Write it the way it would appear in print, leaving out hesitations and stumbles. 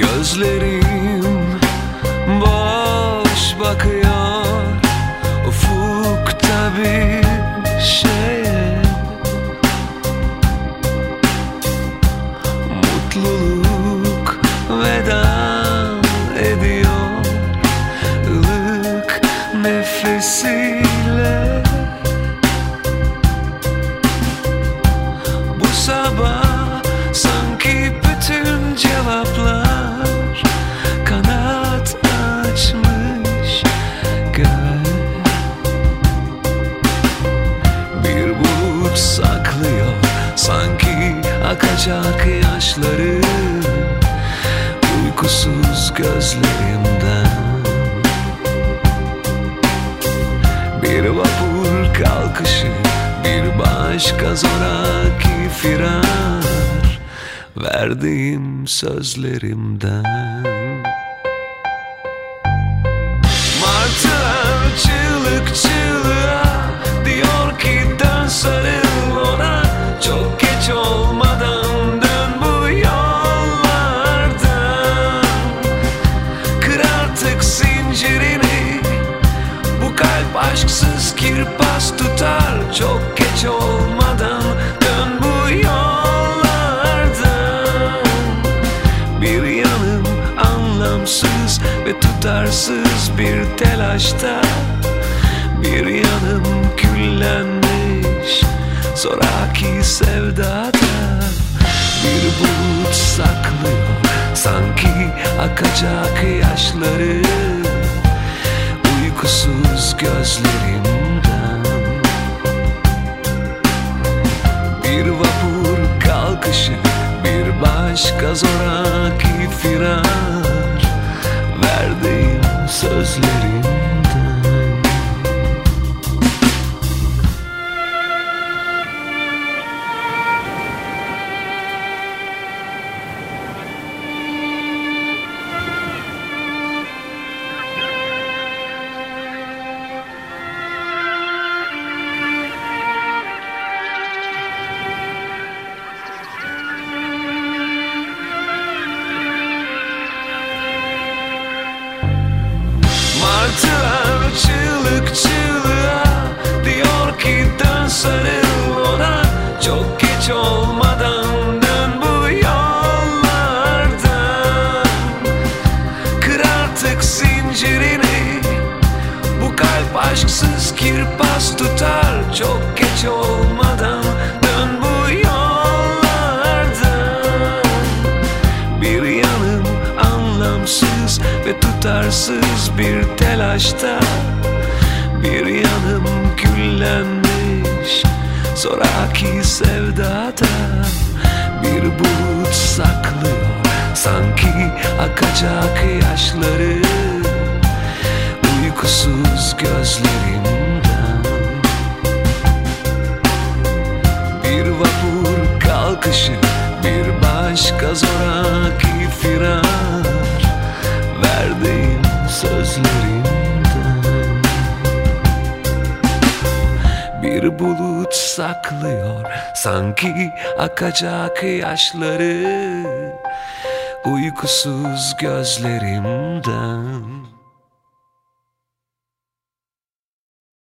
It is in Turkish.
Gözlerim boş bakıyor ufukta bir şeye. Mutluluk veda ediyor ılık nefesiyle. Bu sabah sanki bütün cevaplar kanat açmış göğe. Bir bulut saklıyor sanki akacak yaşları uykusuz gözlerimden. Bir vapur kalkışı, bir başka zoraki firar verdiğim sözlerimden. Martılar çığlık çığlığa diyor ki dön sarıl ona. Çok geç olmadan dön bu yollardan. Kır artık zincirini, bu kalp aşksız kirpas tutar. Çok geç olmadan dön bu yollardan. Bir yanım anlamsız ve tutarsız bir telaşta, bir yanım küllenmiş zoraki sevdada. Bir bulut saklıyor sanki akacak yaşları uykusuz gözlerimden. Bir vapur kalkışı, bir başka zoraki firar verdiğim sözlerimden. Martılar çığlık çığlığa diyor ki dön sarıl ona. Çok geç olmadan dön bu yollardan. Kır artık zincirini, bu kalp aşksız kirpas tutar. Çok geç olmadan dön bu yollardan. Bir yanım anlamsız ve tutarsız bir telaşta, bir yanım küllenmiş zoraki sevdada. Bir bulut saklıyor sanki akacak yaşları uykusuz gözlerimden. Bir vapur kalkışı, bir başka zoraki firar verdiğim sözlerimden. Bir bulut saklıyor sanki akacak yaşları uykusuz gözlerimden.